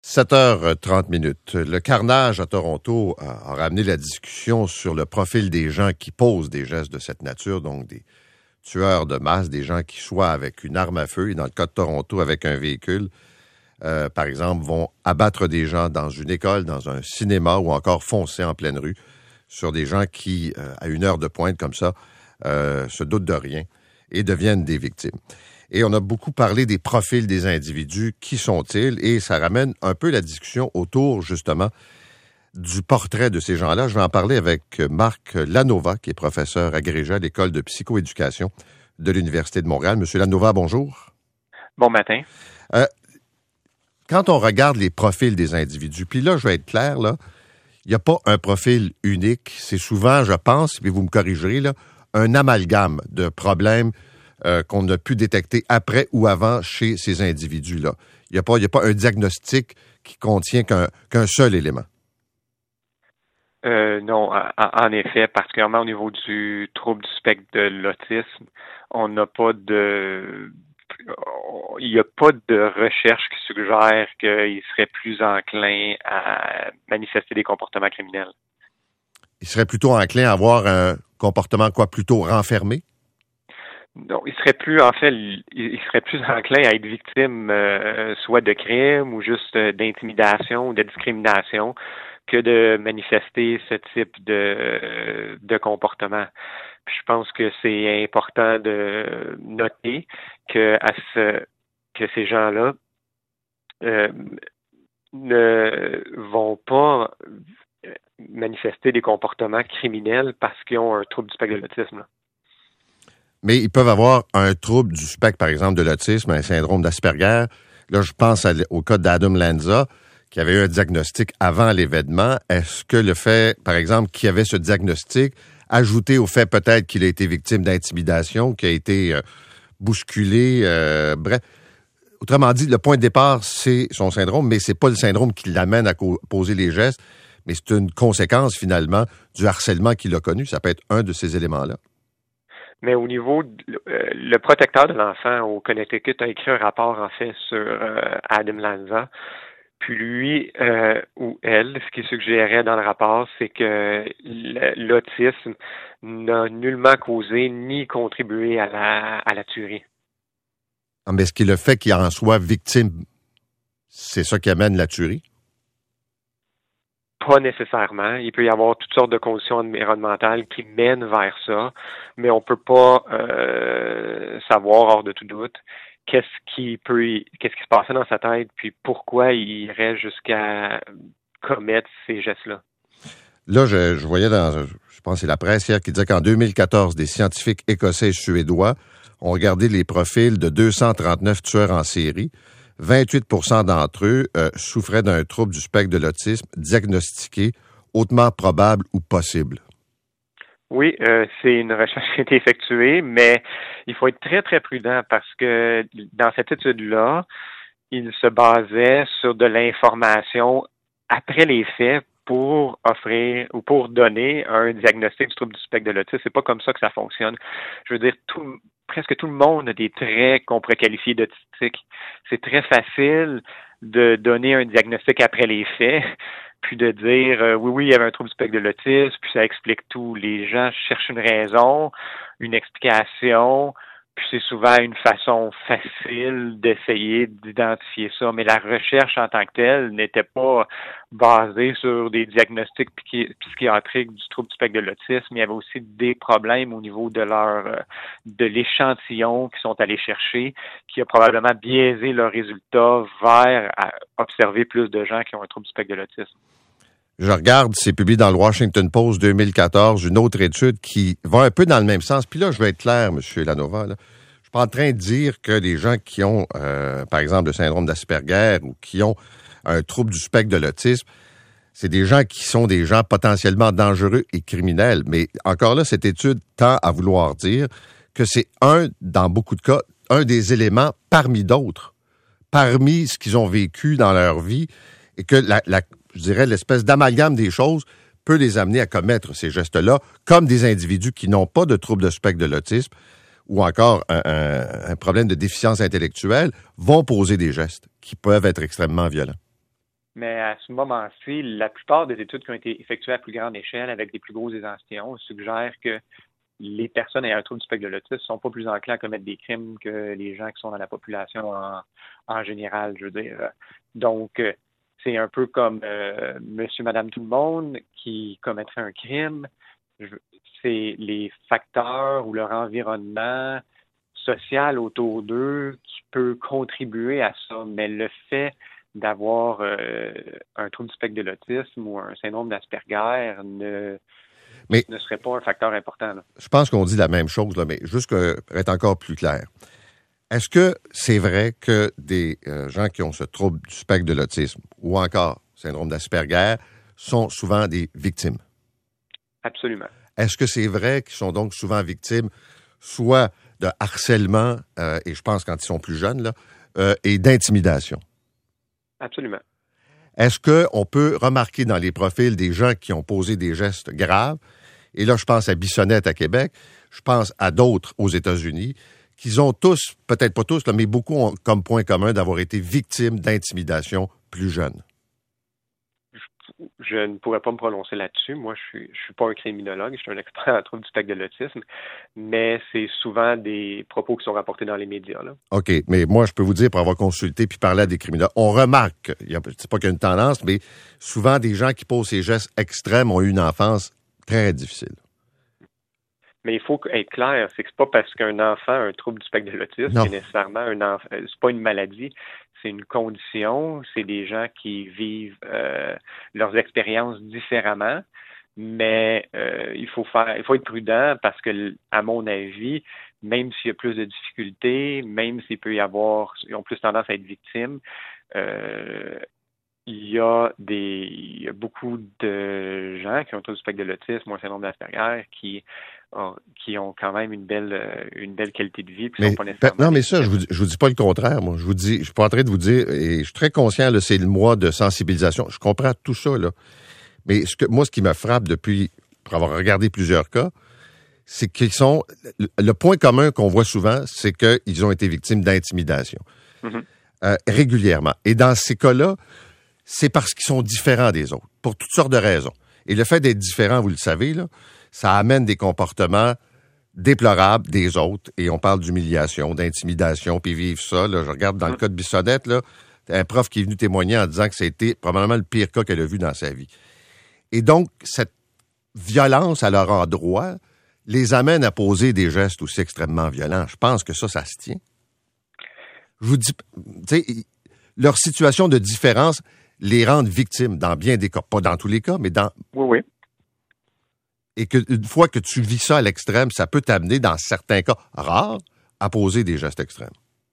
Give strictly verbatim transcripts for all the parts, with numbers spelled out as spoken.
sept heures trente minutes. Le carnage à Toronto a, a ramené la discussion sur le profil des gens qui posent des gestes de cette nature, donc des tueurs de masse, des gens qui, soit avec une arme à feu, et dans le cas de Toronto, avec un véhicule, euh, par exemple, vont abattre des gens dans une école, dans un cinéma ou encore foncer en pleine rue sur des gens qui, euh, à une heure de pointe comme ça, euh, se doutent de rien et deviennent des victimes. Et on a beaucoup parlé des profils des individus. Qui sont-ils? Et ça ramène un peu la discussion autour, justement, du portrait de ces gens-là. Je vais en parler avec Marc Lanova, qui est professeur agrégé à l'École de psychoéducation de l'Université de Montréal. Monsieur Lanova, bonjour. Bon matin. Euh, quand on regarde les profils des individus, puis là, je vais être clair, là, il n'y a pas un profil unique. C'est souvent, je pense, puis vous me corrigerez, là, un amalgame de problèmes Euh, qu'on a pu détecter après ou avant chez ces individus-là. Il n'y a pas, il y a pas un diagnostic qui contient qu'un, qu'un seul élément. Euh, non, en, en effet, particulièrement au niveau du trouble du spectre de l'autisme, on n'a pas de... Il n'y a pas de recherche qui suggère qu'il serait plus enclin à manifester des comportements criminels. Il serait plutôt enclin à avoir un comportement, quoi, plutôt renfermé? Non, il serait plus, en fait, il serait plus enclin à être victime euh, soit de crimes ou juste euh, d'intimidation ou de discrimination que de manifester ce type de, de comportement. Puis je pense que c'est important de noter que, à ce, que ces gens-là euh, ne vont pas manifester des comportements criminels parce qu'ils ont un trouble du spectre de l'autisme, là. Mais ils peuvent avoir un trouble du spectre, par exemple, de l'autisme, un syndrome d'Asperger. Là, je pense à, au cas d'Adam Lanza, qui avait eu un diagnostic avant l'événement. Est-ce que le fait, par exemple, qu'il y avait ce diagnostic, ajouté au fait peut-être qu'il a été victime d'intimidation, qu'il a été euh, bousculé, euh, bref. Autrement dit, le point de départ, c'est son syndrome, mais c'est pas le syndrome qui l'amène à co- poser les gestes, mais c'est une conséquence, finalement, du harcèlement qu'il a connu. Ça peut être un de ces éléments-là. Mais au niveau, de, euh, le protecteur de l'enfant au Connecticut a écrit un rapport, en fait, sur euh, Adam Lanza. Puis lui, euh, ou elle, ce qu'il suggérait dans le rapport, c'est que l'autisme n'a nullement causé ni contribué à la, à la tuerie. Ah, mais est-ce qu'il le fait qu'il en soit victime, c'est ça qui amène la tuerie? Pas nécessairement. Il peut y avoir toutes sortes de conditions environnementales qui mènent vers ça, mais on peut pas euh, savoir hors de tout doute qu'est-ce qui peut, qu'est-ce qui se passait dans sa tête, puis pourquoi il irait jusqu'à commettre ces gestes-là. Là, je, je voyais dans, je pense que c'est la presse hier qui disait qu'en deux mille quatorze, des scientifiques écossais et suédois ont regardé les profils de deux cent trente-neuf tueurs en série. vingt-huit pour cent d'entre eux euh, souffraient d'un trouble du spectre de l'autisme diagnostiqué, hautement probable ou possible. Oui, euh, c'est une recherche qui a été effectuée, mais il faut être très, très prudent parce que dans cette étude-là, il se basait sur de l'information après les faits pour offrir ou pour donner un diagnostic du trouble du spectre de l'autisme. C'est pas comme ça que ça fonctionne. Je veux dire, tout, presque tout le monde a des traits qu'on pourrait qualifier d'autistique. C'est très facile de donner un diagnostic après les faits, puis de dire euh, oui, oui, il y avait un trouble du spectre de l'autisme, puis ça explique tout. Les gens cherchent une raison, une explication, puis c'est souvent une façon facile d'essayer d'identifier ça. Mais la recherche en tant que telle n'était pas basée sur des diagnostics psychiatriques du trouble du spectre de l'autisme. Il y avait aussi des problèmes au niveau de leur de l'échantillon qu'ils sont allés chercher, qui a probablement biaisé leurs résultats vers à observer plus de gens qui ont un trouble du spectre de l'autisme. Je regarde, c'est publié dans le Washington Post deux mille quatorze, une autre étude qui va un peu dans le même sens. Puis là, je vais être clair, M. Lanova, là. Je suis pas en train de dire que les gens qui ont, euh, par exemple, le syndrome d'Asperger ou qui ont un trouble du spectre de l'autisme, c'est des gens qui sont des gens potentiellement dangereux et criminels. Mais encore là, cette étude tend à vouloir dire que c'est un, dans beaucoup de cas, un des éléments parmi d'autres, parmi ce qu'ils ont vécu dans leur vie, et que la, la je dirais, l'espèce d'amalgame des choses peut les amener à commettre ces gestes-là, comme des individus qui n'ont pas de trouble de spectre de l'autisme ou encore un, un, un problème de déficience intellectuelle vont poser des gestes qui peuvent être extrêmement violents. Mais à ce moment-ci, la plupart des études qui ont été effectuées à plus grande échelle avec des plus gros échantillons suggèrent que les personnes ayant un trouble du spectre de l'autisme ne sont pas plus enclins à commettre des crimes que les gens qui sont dans la population en, en général, je veux dire. Donc, c'est un peu comme euh, monsieur, madame, tout le monde qui commettrait un crime. Je, c'est les facteurs ou leur environnement social autour d'eux qui peut contribuer à ça. Mais le fait d'avoir euh, un trouble du spectre de l'autisme ou un syndrome d'Asperger ne, mais, ne serait pas un facteur important. Là. Je pense qu'on dit la même chose, là, mais juste pour être encore plus clair. Est-ce que c'est vrai que des euh, gens qui ont ce trouble du spectre de l'autisme ou encore syndrome d'Asperger sont souvent des victimes? Absolument. Est-ce que c'est vrai qu'ils sont donc souvent victimes soit de harcèlement, euh, et je pense quand ils sont plus jeunes, là, euh, et d'intimidation? Absolument. Est-ce qu'on peut remarquer dans les profils des gens qui ont posé des gestes graves, et là je pense à Bissonnette à Québec, je pense à d'autres aux États-Unis, qu'ils ont tous, peut-être pas tous, là, mais beaucoup ont comme point commun d'avoir été victimes d'intimidation plus jeunes? Je, je ne pourrais pas me prononcer là-dessus. Moi, je suis, je suis pas un criminologue, je suis un expert en trouble du spectre de l'autisme, mais c'est souvent des propos qui sont rapportés dans les médias. Là. OK, mais moi, je peux vous dire, pour avoir consulté puis parlé à des criminologues, on remarque, il y a, c'est pas qu'il y a une tendance, mais souvent des gens qui posent ces gestes extrêmes ont eu une enfance très difficile. Mais il faut être clair, c'est que c'est pas parce qu'un enfant a un trouble du spectre de l'autisme que nécessairement un enfant, c'est pas une maladie, c'est une condition, c'est des gens qui vivent euh, leurs expériences différemment, mais euh, il faut faire, il faut être prudent parce que, à mon avis, même s'il y a plus de difficultés, même s'il peut y avoir, ils ont plus tendance à être victimes, euh, il y a des, il y a beaucoup de gens qui ont un trouble du spectre de l'autisme ou un syndrome d'Asperger qui qui ont quand même une belle une belle qualité de vie. Puis mais, sont pas nécessairement non, mais ça, je vous, je vous dis pas le contraire. Moi, je vous dis, je suis pas en train de vous dire, et je suis très conscient, là, c'est le mois de sensibilisation. Je comprends tout ça, là. Mais ce que, moi, ce qui me frappe depuis, pour avoir regardé plusieurs cas, c'est qu'ils sont, le, le point commun qu'on voit souvent, c'est qu'ils ont été victimes d'intimidation. Mm-hmm. Euh, régulièrement. Et dans ces cas-là, c'est parce qu'ils sont différents des autres, pour toutes sortes de raisons. Et le fait d'être différent, vous le savez, là, ça amène des comportements déplorables des autres, et on parle d'humiliation, d'intimidation, puis vivre ça. Là, je regarde dans le cas de Bissonnette, là, un prof qui est venu témoigner en disant que c'était probablement le pire cas qu'elle a vu dans sa vie. Et donc, cette violence à leur endroit les amène à poser des gestes aussi extrêmement violents. Je pense que ça, ça se tient. Je vous dis, tu sais, leur situation de différence les rend victimes dans bien des cas. Pas dans tous les cas, mais dans... Oui, oui. Et qu'une fois que tu vis ça à l'extrême, ça peut t'amener, dans certains cas rares, à poser des gestes extrêmes.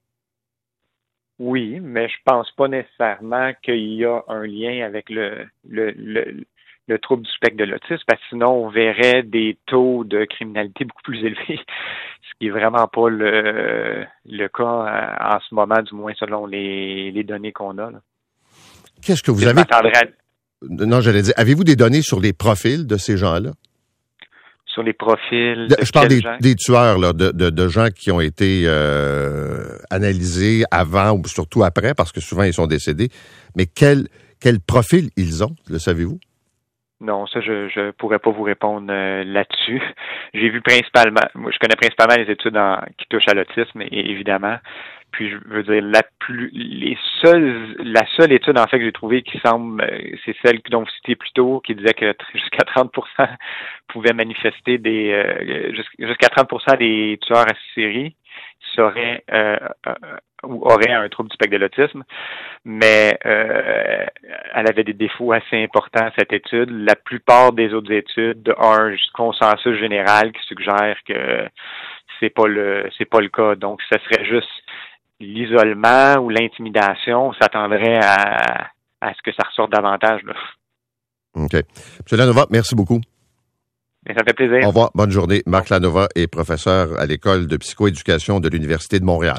Oui, mais je pense pas nécessairement qu'il y a un lien avec le, le, le, le trouble du spectre de l'autisme, parce que sinon, on verrait des taux de criminalité beaucoup plus élevés, ce qui est vraiment pas le, le cas en ce moment, du moins selon les, les données qu'on a. Là. Qu'est-ce que vous Je avez... À... Non, j'allais dire, avez-vous des données sur les profils de ces gens-là? Sur les profils. De, je parle des, des tueurs, là, de, de, de gens qui ont été euh, analysés avant ou surtout après, parce que souvent ils sont décédés. Mais quel, quel profil ils ont, le savez-vous? Non, ça, je je pourrais pas vous répondre euh, là-dessus. J'ai vu principalement, moi, je connais principalement les études en, qui touchent à l'autisme, et, évidemment. Puis, je veux dire, la plus, les seules, la seule étude, en fait, que j'ai trouvée qui semble, c'est celle dont vous citiez plus tôt, qui disait que jusqu'à trente pour cent pouvaient manifester des, euh, jusqu'à trente pour cent des tueurs à série seraient, euh, euh, ou auraient un trouble du spectre de l'autisme. Mais, euh, elle avait des défauts assez importants, cette étude. La plupart des autres études ont un consensus général qui suggère que c'est pas le, c'est pas le cas. Donc, ce serait juste l'isolement ou l'intimidation, on s'attendrait à, à ce que ça ressorte davantage. Là. OK. M. Lanova, merci beaucoup. Bien, ça me fait plaisir. Au revoir. Bonne journée. Marc Lanova est professeur à l'École de psychoéducation de l'Université de Montréal.